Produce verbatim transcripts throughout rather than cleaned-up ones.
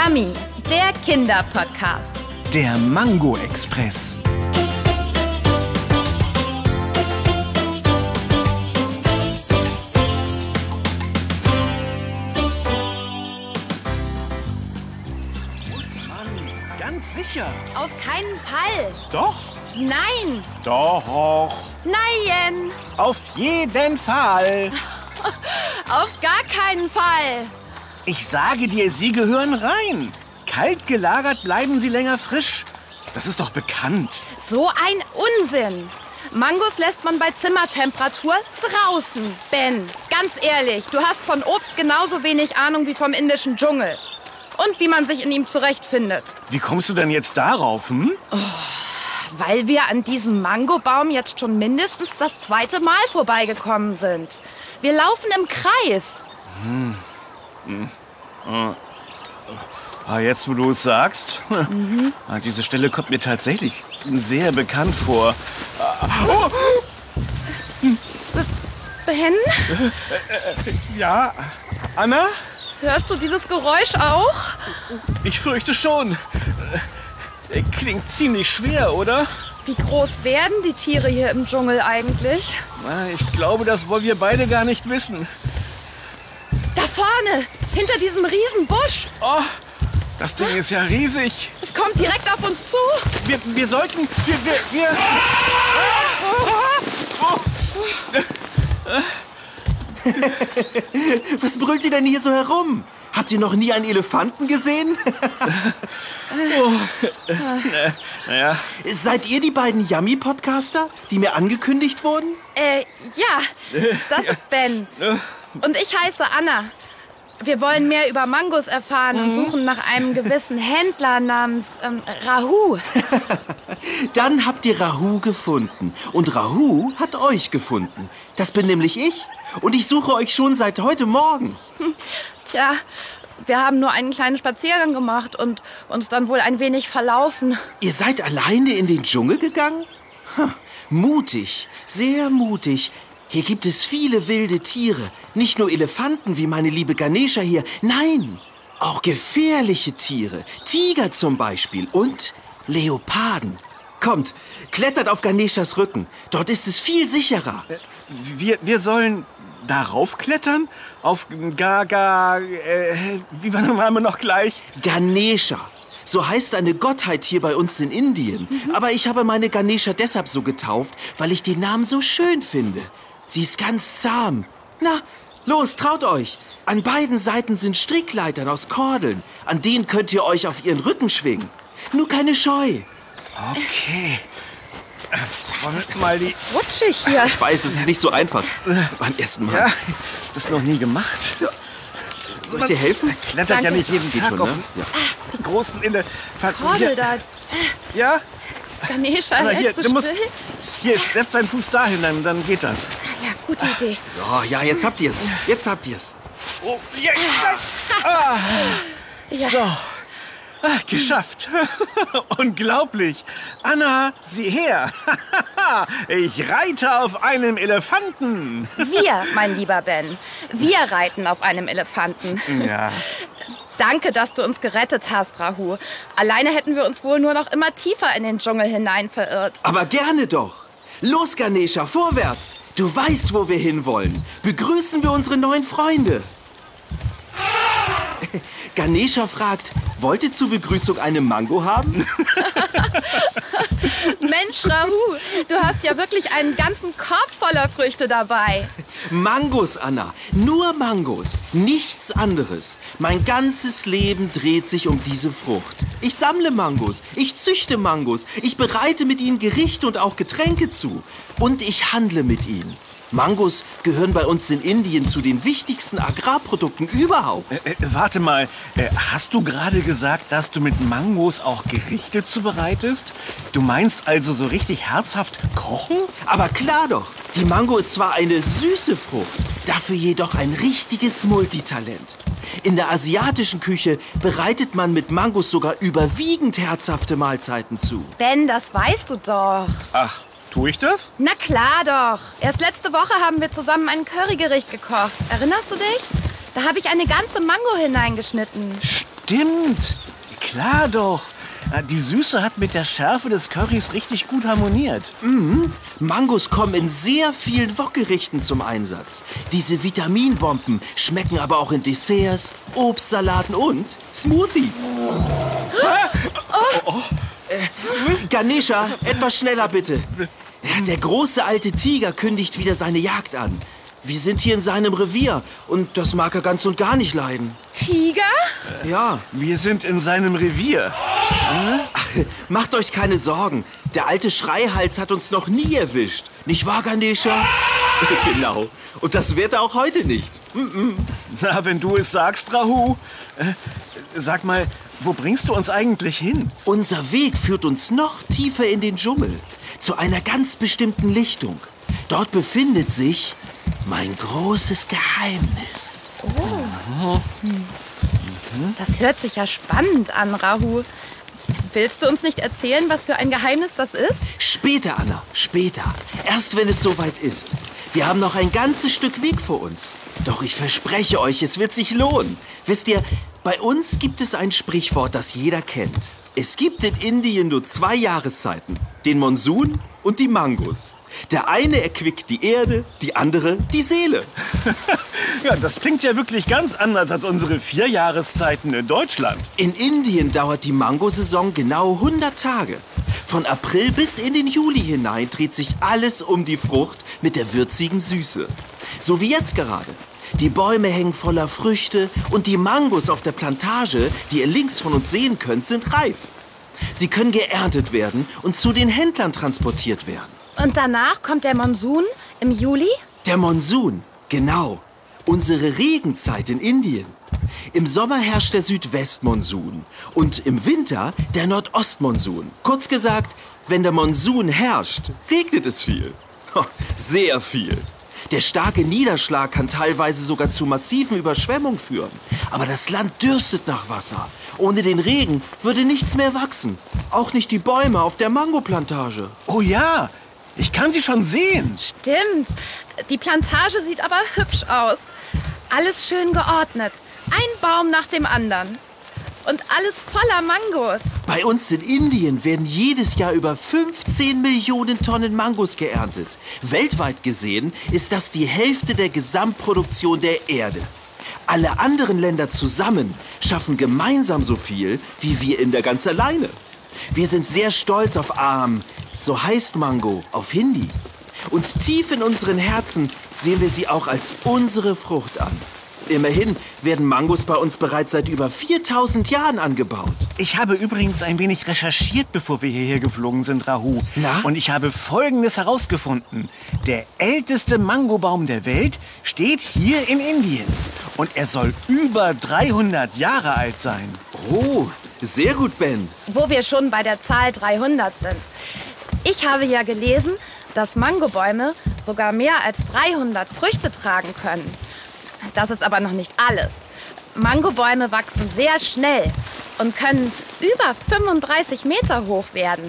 Yummy, der Kinderpodcast. Der Mango Express. Muss man, ganz sicher. Auf keinen Fall. Doch, Nein. doch, Nein. auf jeden Fall. Auf gar keinen Fall. Ich sage dir, sie gehören rein. Kalt gelagert bleiben sie länger frisch. Das ist doch bekannt. So ein Unsinn. Mangos lässt man bei Zimmertemperatur draußen. Ben, ganz ehrlich, du hast von Obst genauso wenig Ahnung wie vom indischen Dschungel. Und wie man sich in ihm zurechtfindet. Wie kommst du denn jetzt darauf, hm? Weil wir an diesem Mangobaum jetzt schon mindestens das zweite Mal vorbeigekommen sind. Wir laufen im Kreis. Ah, jetzt, wo du es sagst, Mhm. ah, diese Stelle kommt mir tatsächlich sehr bekannt vor. Ah, oh, Ben, ja, Anna? hörst du dieses Geräusch auch? Ich fürchte schon. Äh, Klingt ziemlich schwer, oder? Wie groß werden die Tiere hier im Dschungel eigentlich? Na, ich glaube, das wollen wir beide gar nicht wissen. Da vorne, hinter diesem riesen Busch. Oh, das Ding ist ja riesig. Es kommt direkt auf uns zu. Wir, wir sollten... Wir, wir, wir... Was brüllt ihr denn hier so herum? Habt ihr noch nie einen Elefanten gesehen? Naja, Seid ihr die beiden Yummy-Podcaster, die mir angekündigt wurden? Äh, ja, das ist Ben. Und ich heiße Anna. Wir wollen mehr über Mangos erfahren und suchen nach einem gewissen Händler namens ähm, Rahu. Dann habt ihr Rahu gefunden. Und Rahu hat euch gefunden. Das bin nämlich ich. Und ich suche euch schon seit heute Morgen. Tja, wir haben nur einen kleinen Spaziergang gemacht und uns dann wohl ein wenig verlaufen. Ihr seid alleine in den Dschungel gegangen? Ha, mutig, sehr mutig. Hier gibt es viele wilde Tiere. Nicht nur Elefanten wie meine liebe Ganesha hier. Nein, auch gefährliche Tiere. Tiger zum Beispiel und Leoparden. Kommt, klettert auf Ganeshas Rücken. Dort ist es viel sicherer. wir, wir sollen darauf klettern? Auf Gaga... Äh, wie war der Name noch gleich? Ganesha. So heißt eine Gottheit hier bei uns in Indien. Aber ich habe meine Ganesha deshalb so getauft, weil ich den Namen so schön finde. Sie ist ganz zahm. Na, los, traut euch. An beiden Seiten sind Strickleitern aus Kordeln. An denen könnt ihr euch auf ihren Rücken schwingen. Nur keine Scheu. Okay. Äh, wollen wir mal die... Rutschig hier. Ich weiß, es ist nicht so einfach. Beim ersten Mal. Ja, das noch nie gemacht. Soll ich dir helfen? Klettert ja Danke. nicht jeden Das geht Tag schon, auf ne? Ja. die großen Elefanten. Kordel Hier, da. ja? Ganesha, Anna, hier, hältst du du musst... still? Hier, setz deinen Fuß dahin, dann, dann geht das. Ja, gute Idee. So, ja, jetzt habt ihr's. Jetzt habt ihr's. Oh, ja, ah, Ja. so. Ah, geschafft. Unglaublich. Anna, sieh her. Ich reite auf einem Elefanten. Wir, mein lieber Ben, wir reiten auf einem Elefanten. Ja. Danke, dass du uns gerettet hast, Rahu. Alleine hätten wir uns wohl nur noch immer tiefer in den Dschungel hinein verirrt. Aber gerne doch. Los, Ganesha, vorwärts. Du weißt, wo wir hinwollen. Begrüßen wir unsere neuen Freunde. Ganesha fragt, wollt ihr zur Begrüßung eine Mango haben? Mensch, Rahu, du hast ja wirklich einen ganzen Korb voller Früchte dabei. Mangos, Anna. Nur Mangos. Nichts anderes. Mein ganzes Leben dreht sich um diese Frucht. Ich sammle Mangos. Ich züchte Mangos. Ich bereite mit ihnen Gerichte und auch Getränke zu. Und ich handle mit ihnen. Mangos gehören bei uns in Indien zu den wichtigsten Agrarprodukten überhaupt. Äh, äh, warte mal, äh, hast du gerade gesagt, dass du mit Mangos auch Gerichte zubereitest? Du meinst also so richtig herzhaft kochen? Aber klar doch, die Mango ist zwar eine süße Frucht, dafür jedoch ein richtiges Multitalent. In der asiatischen Küche bereitet man mit Mangos sogar überwiegend herzhafte Mahlzeiten zu. Ben, das weißt du doch. Ach, tue ich das? Na klar doch. Erst letzte Woche haben wir zusammen ein Currygericht gekocht. Erinnerst du dich? Da habe ich eine ganze Mango hineingeschnitten. Stimmt. Klar doch. Die Süße hat mit der Schärfe des Currys richtig gut harmoniert. Mhm. Mangos kommen in sehr vielen Wokgerichten zum Einsatz. Diese Vitaminbomben schmecken aber auch in Desserts, Obstsalaten und Smoothies. Oh. Oh. Äh, Ganesha, etwas schneller bitte. Der große alte Tiger kündigt wieder seine Jagd an. Wir sind hier in seinem Revier und das mag er ganz und gar nicht leiden. Tiger? Ja. Wir sind in seinem Revier. Hm? Ach, macht euch keine Sorgen. Der alte Schreihals hat uns noch nie erwischt. Nicht wahr, Ganesha? Genau. Und das wird er auch heute nicht. Mm-mm. Na, wenn du es sagst, Rahu. Äh, sag mal, wo bringst du uns eigentlich hin? Unser Weg führt uns noch tiefer in den Dschungel. Zu einer ganz bestimmten Lichtung. Dort befindet sich mein großes Geheimnis. Oh. Hm. Das hört sich ja spannend an, Rahu. Willst du uns nicht erzählen, was für ein Geheimnis das ist? Später, Anna, später. Erst wenn es soweit ist. Wir haben noch ein ganzes Stück Weg vor uns. Doch ich verspreche euch, es wird sich lohnen. Wisst ihr, bei uns gibt es ein Sprichwort, das jeder kennt. Es gibt in Indien nur zwei Jahreszeiten. Den Monsun und die Mangos. Der eine erquickt die Erde, die andere die Seele. Ja, das klingt ja wirklich ganz anders als unsere vier Jahreszeiten in Deutschland. In Indien dauert die Mangosaison genau hundert Tage. Von April bis in den Juli hinein dreht sich alles um die Frucht mit der würzigen Süße. So wie jetzt gerade. Die Bäume hängen voller Früchte und die Mangos auf der Plantage, die ihr links von uns sehen könnt, sind reif. Sie können geerntet werden und zu den Händlern transportiert werden. Und danach kommt der Monsun im Juli? Der Monsun, genau. Unsere Regenzeit in Indien. Im Sommer herrscht der Südwestmonsun und im Winter der Nordostmonsun. Kurz gesagt, wenn der Monsun herrscht, regnet es viel. Sehr viel. Der starke Niederschlag kann teilweise sogar zu massiven Überschwemmungen führen. Aber das Land dürstet nach Wasser. Ohne den Regen würde nichts mehr wachsen. Auch nicht die Bäume auf der Mangoplantage. Oh ja, ich kann sie schon sehen. Stimmt. Die Plantage sieht aber hübsch aus. Alles schön geordnet. Ein Baum nach dem anderen. Und alles voller Mangos. Bei uns in Indien werden jedes Jahr über fünfzehn Millionen Tonnen Mangos geerntet. Weltweit gesehen ist das die Hälfte der Gesamtproduktion der Erde. Alle anderen Länder zusammen schaffen gemeinsam so viel, wie wir in der ganz alleine. Wir sind sehr stolz auf Aam, so heißt Mango auf Hindi. Und tief in unseren Herzen sehen wir sie auch als unsere Frucht an. Immerhin werden Mangos bei uns bereits seit über viertausend Jahren angebaut. Ich habe übrigens ein wenig recherchiert, bevor wir hierher geflogen sind, Rahu. Na? Und ich habe Folgendes herausgefunden. Der älteste Mangobaum der Welt steht hier in Indien. Und er soll über dreihundert Jahre alt sein. Oh, sehr gut, Ben. Wo wir schon bei der Zahl dreihundert sind. Ich habe ja gelesen, dass Mangobäume sogar mehr als dreihundert Früchte tragen können. Das ist aber noch nicht alles. Mangobäume wachsen sehr schnell und können über fünfunddreißig Meter hoch werden.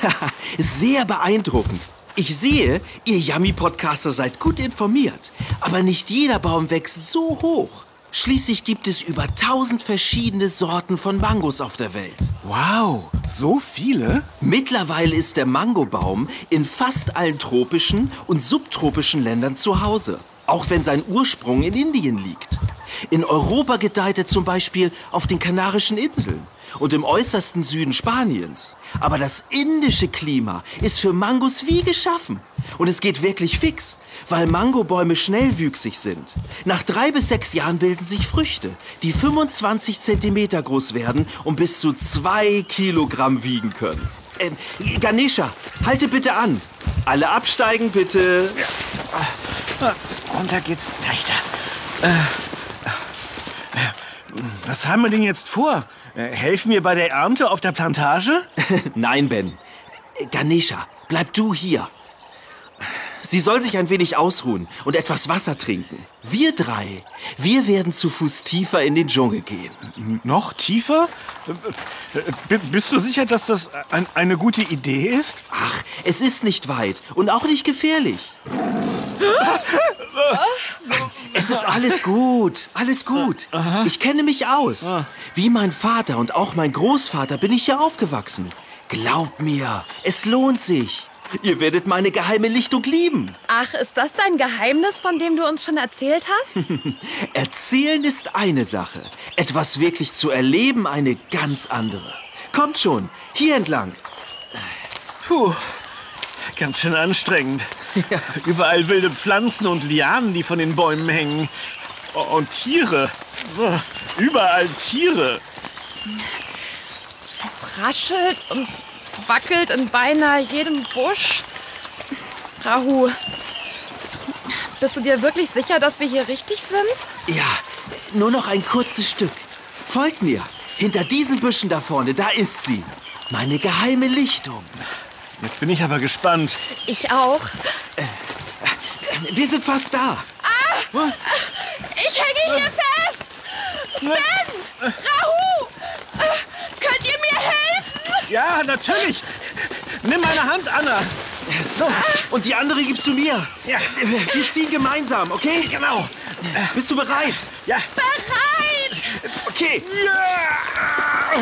Sehr beeindruckend. Ich sehe, ihr Yummy-Podcaster seid gut informiert. Aber nicht jeder Baum wächst so hoch. Schließlich gibt es über tausend verschiedene Sorten von Mangos auf der Welt. Wow, so viele? Mittlerweile ist der Mangobaum in fast allen tropischen und subtropischen Ländern zu Hause. Auch wenn sein Ursprung in Indien liegt. In Europa gedeiht er zum Beispiel auf den Kanarischen Inseln und im äußersten Süden Spaniens. Aber das indische Klima ist für Mangos wie geschaffen. Und es geht wirklich fix, weil Mangobäume schnellwüchsig sind. Nach drei bis sechs Jahren bilden sich Früchte, die fünfundzwanzig Zentimeter groß werden und bis zu zwei Kilogramm wiegen können. Äh, Ganesha, halte bitte an. Alle absteigen, bitte. Ja. Runter geht's leichter. Äh, äh, was haben wir denn jetzt vor? Äh, helfen wir bei der Ernte auf der Plantage? Nein, Ben. Ganesha, bleib du hier. Sie soll sich ein wenig ausruhen und etwas Wasser trinken. Wir drei, wir werden zu Fuß tiefer in den Dschungel gehen. Noch tiefer? B- bist du sicher, dass das ein, eine gute Idee ist? Ach, es ist nicht weit und auch nicht gefährlich. Es ist alles gut, alles gut. Ich kenne mich aus. Wie mein Vater und auch mein Großvater bin ich hier aufgewachsen. Glaubt mir, es lohnt sich. Ihr werdet meine geheime Lichtung lieben. Ach, ist das dein Geheimnis, von dem du uns schon erzählt hast? Erzählen ist eine Sache. Etwas wirklich zu erleben eine ganz andere. Kommt schon, hier entlang. Puh, ganz schön anstrengend. Ja. Überall wilde Pflanzen und Lianen, die von den Bäumen hängen. Und Tiere. Überall Tiere. Es raschelt und wackelt in beinahe jedem Busch. Rahu, bist du dir wirklich sicher, dass wir hier richtig sind? Ja, nur noch ein kurzes Stück. Folgt mir. Hinter diesen Büschen da vorne, da ist sie. Meine geheime Lichtung. Jetzt bin ich aber gespannt. Ich auch. Äh, äh, wir sind fast da. Ah, ich hänge hier fest. Ben, Rahu, könnt ihr mir helfen? Ja, natürlich. Nimm meine Hand, Anna. So, und die andere gibst du mir. Ja. Wir ziehen gemeinsam, okay? Genau. Bist du bereit? Ja. Bereit! Okay. Ja.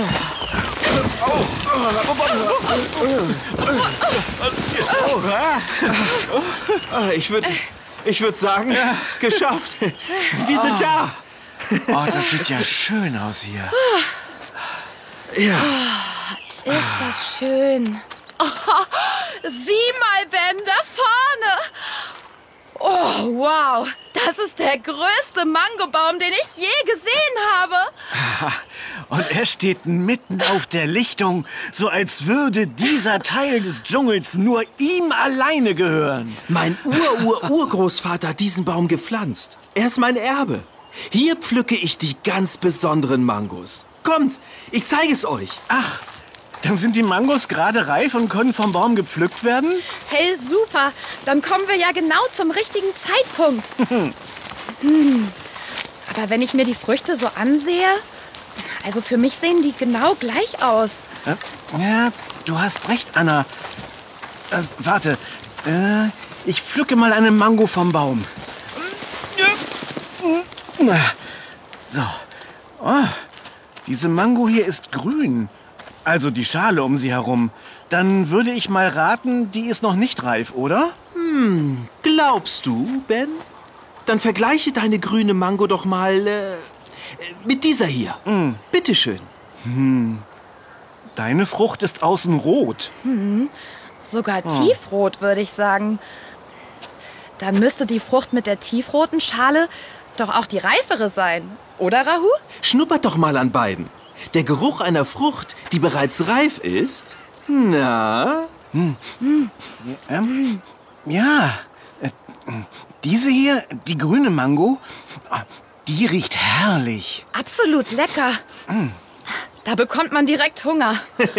Ich würde ich würd sagen, geschafft. Wir sind da. Oh, das sieht ja schön aus hier. Ja. Ist das schön. Oh, sieh mal, Ben, da vorne. Oh, wow. Das ist der größte Mangobaum, den ich je gesehen habe. Und er steht mitten auf der Lichtung, so als würde dieser Teil des Dschungels nur ihm alleine gehören. Mein Ur-Ur-Urgroßvater hat diesen Baum gepflanzt. Er ist mein Erbe. Hier pflücke ich die ganz besonderen Mangos. Kommt, ich zeige es euch. Ach, dann sind die Mangos gerade reif und können vom Baum gepflückt werden? Hey, super. Dann kommen wir ja genau zum richtigen Zeitpunkt. hm. Aber wenn ich mir die Früchte so ansehe, also für mich sehen die genau gleich aus. Ja, du hast recht, Anna. Äh, warte, äh, ich pflücke mal eine Mango vom Baum. So. Oh, diese Mango hier ist grün. Also die Schale um sie herum. Dann würde ich mal raten, die ist noch nicht reif, oder? Hm, glaubst du, Ben? Dann vergleiche deine grüne Mango doch mal äh, mit dieser hier. Mm. Bitteschön. Hm. Deine Frucht ist außen rot. Hm. Sogar oh. tiefrot, würde ich sagen. Dann müsste die Frucht mit der tiefroten Schale doch auch die reifere sein. Oder, Rahu? Schnuppert doch mal an beiden. Der Geruch einer Frucht, die bereits reif ist. Na? Hm. Hm. Ja, ähm, ja. Äh, diese hier, die grüne Mango, die riecht herrlich. Absolut lecker. Mm. Da bekommt man direkt Hunger.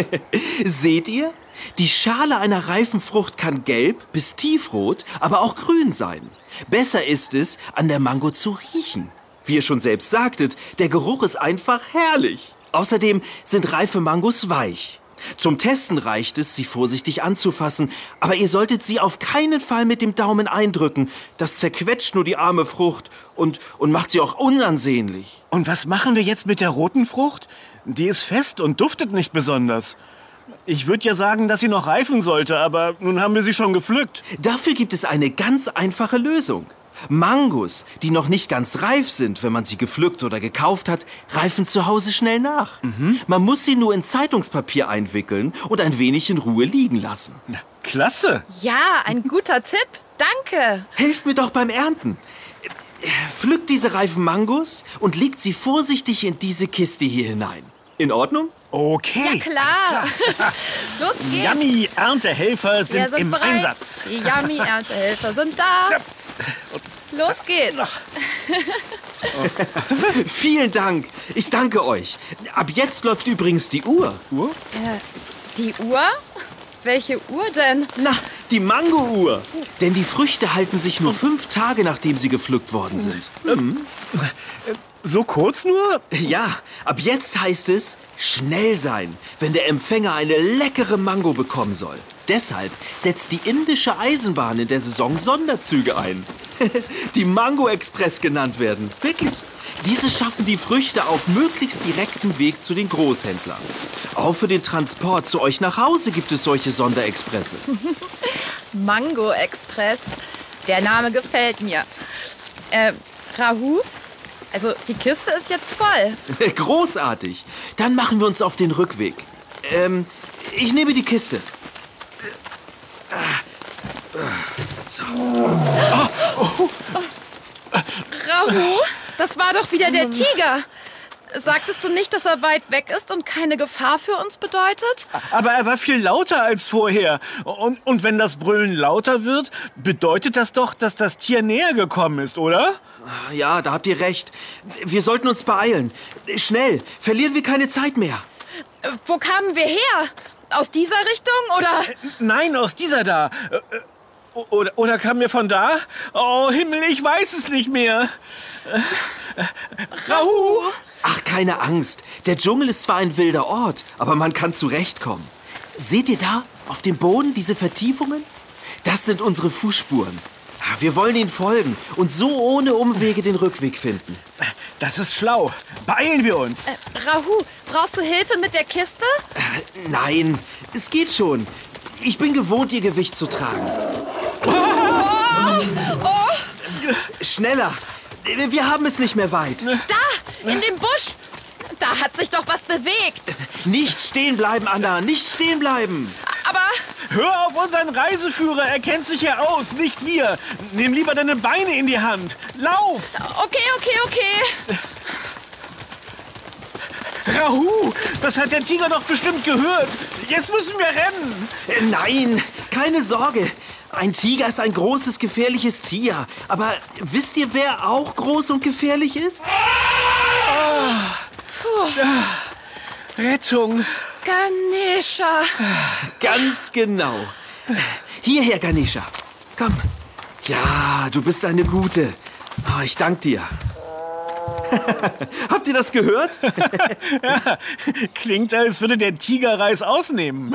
Seht ihr? Die Schale einer reifen Frucht kann gelb bis tiefrot, aber auch grün sein. Besser ist es, an der Mango zu riechen. Wie ihr schon selbst sagtet, der Geruch ist einfach herrlich. Außerdem sind reife Mangos weich. Zum Testen reicht es, sie vorsichtig anzufassen, aber ihr solltet sie auf keinen Fall mit dem Daumen eindrücken. Das zerquetscht nur die arme Frucht und, und macht sie auch unansehnlich. Und was machen wir jetzt mit der roten Frucht? Die ist fest und duftet nicht besonders. Ich würde ja sagen, dass sie noch reifen sollte, aber nun haben wir sie schon gepflückt. Dafür gibt es eine ganz einfache Lösung. Mangos, die noch nicht ganz reif sind, wenn man sie gepflückt oder gekauft hat, reifen zu Hause schnell nach. Mhm. Man muss sie nur in Zeitungspapier einwickeln und ein wenig in Ruhe liegen lassen. Na, klasse! Ja, ein guter Tipp. Danke. Helft mir doch beim Ernten. Pflückt diese reifen Mangos und legt sie vorsichtig in diese Kiste hier hinein. In Ordnung? Okay. Ja, klar. klar. Los geht's. Yummy Erntehelfer sind, sind im bereit. Einsatz. Die Yummy Erntehelfer sind da. Ja. Los geht's. Vielen Dank. Ich danke euch. Ab jetzt läuft übrigens die Uhr. Uhr? Äh, die Uhr? Welche Uhr denn? Na, die Mango-Uhr. Denn die Früchte halten sich nur fünf Tage, nachdem sie gepflückt worden sind. Mhm. So kurz nur? Ja, ab jetzt heißt es schnell sein, wenn der Empfänger eine leckere Mango bekommen soll. Deshalb setzt die indische Eisenbahn in der Saison Sonderzüge ein. die Mango Express genannt werden. Wirklich. Diese schaffen die Früchte auf möglichst direktem Weg zu den Großhändlern. Auch für den Transport zu euch nach Hause gibt es solche Sonderexpresse. Mango Express. Der Name gefällt mir. Äh, Rahu? Also, die Kiste ist jetzt voll. Großartig. Dann machen wir uns auf den Rückweg. Ähm, ich nehme die Kiste. So. Oh, oh. Rahu, das war doch wieder der Tiger. Sagtest du nicht, dass er weit weg ist und keine Gefahr für uns bedeutet? Aber er war viel lauter als vorher. Und, und wenn das Brüllen lauter wird, bedeutet das doch, dass das Tier näher gekommen ist, oder? Ja, da habt ihr recht. Wir sollten uns beeilen. Schnell, verlieren wir keine Zeit mehr. Äh, wo kamen wir her? Aus dieser Richtung, oder? Äh, nein, aus dieser da. Äh, oder, oder kamen wir von da? Oh, Himmel, ich weiß es nicht mehr. Äh, äh, Rahu! Ach, keine Angst. Der Dschungel ist zwar ein wilder Ort, aber man kann zurechtkommen. Seht ihr da auf dem Boden diese Vertiefungen? Das sind unsere Fußspuren. Wir wollen ihnen folgen und so ohne Umwege den Rückweg finden. Das ist schlau. Beeilen wir uns. Äh, Rahu, brauchst du Hilfe mit der Kiste? Äh, nein, es geht schon. Ich bin gewohnt, ihr Gewicht zu tragen. Oh, oh. Schneller. Wir haben es nicht mehr weit. Da, in dem Busch. Da hat sich doch was bewegt. Nicht stehen bleiben, Anna. Nicht stehen bleiben. Aber... Hör auf unseren Reiseführer. Er kennt sich ja aus, nicht wir. Nimm lieber deine Beine in die Hand. Lauf. Okay, okay, okay. Rahu, das hat der Tiger doch bestimmt gehört. Jetzt müssen wir rennen. Äh, nein, keine Sorge. Ein Tiger ist ein großes, gefährliches Tier. Aber wisst ihr, wer auch groß und gefährlich ist? Oh. Rettung. Ganesha. Ganz genau. Hierher, Ganesha. Komm. Ja, du bist eine Gute. Oh, ich danke dir. Habt ihr das gehört? Ja, klingt, als würde der Tiger Reis ausnehmen.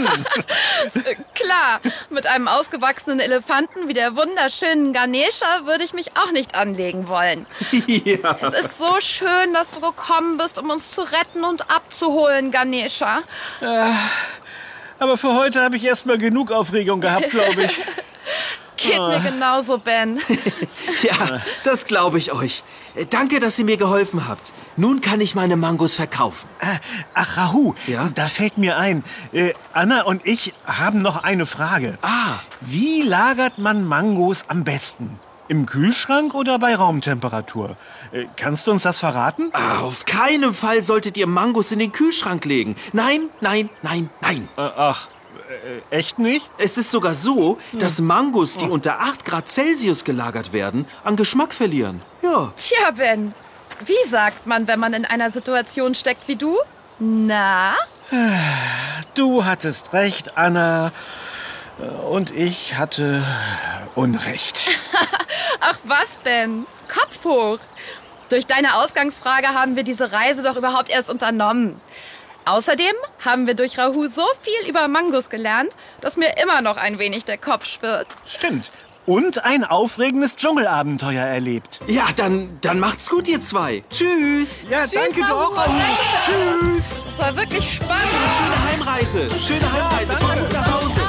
Klar, mit einem ausgewachsenen Elefanten wie der wunderschönen Ganesha würde ich mich auch nicht anlegen wollen. Ja. Es ist so schön, dass du gekommen bist, um uns zu retten und abzuholen, Ganesha. Ja, aber für heute habe ich erstmal genug Aufregung gehabt, glaube ich. Geht mir genauso, Ben. Ja, das glaube ich euch. Danke, dass ihr mir geholfen habt. Nun kann ich meine Mangos verkaufen. Ach, Rahu, ja? Da fällt mir ein. Äh, Anna und ich haben noch eine Frage. Ah. Wie lagert man Mangos am besten? Im Kühlschrank oder bei Raumtemperatur? Äh, kannst du uns das verraten? Auf keinen Fall solltet ihr Mangos in den Kühlschrank legen. Nein, nein, nein, nein. Äh, ach, äh, echt nicht? Es ist sogar so, dass Mangos, die unter acht Grad Celsius gelagert werden, an Geschmack verlieren. Ja. Tja, Ben, wie sagt man, wenn man in einer Situation steckt wie du? Na? Du hattest recht, Anna. Und ich hatte Unrecht. Ach was, Ben? Kopf hoch. Durch deine Ausgangsfrage haben wir diese Reise doch überhaupt erst unternommen. Außerdem haben wir durch Rahu so viel über Mangos gelernt, dass mir immer noch ein wenig der Kopf schwirrt. Stimmt. Und ein aufregendes Dschungelabenteuer erlebt. Ja, dann, dann macht's gut, ihr zwei. Tschüss. Ja, Tschüss, danke Rahu. doch. Rahu. Tschüss. Das war wirklich spannend. Schöne Heimreise. Schöne Heimreise. Ja, Kommt danke. gut nach Hause.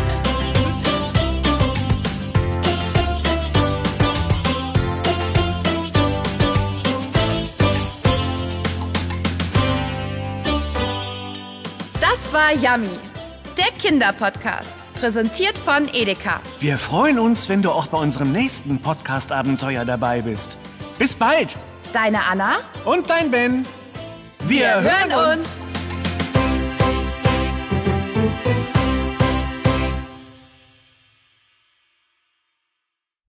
Das war Yummy, der Kinderpodcast, präsentiert von Edeka. Wir freuen uns, wenn du auch bei unserem nächsten Podcast-Abenteuer dabei bist. Bis bald. Deine Anna. Und dein Ben. Wir hören uns.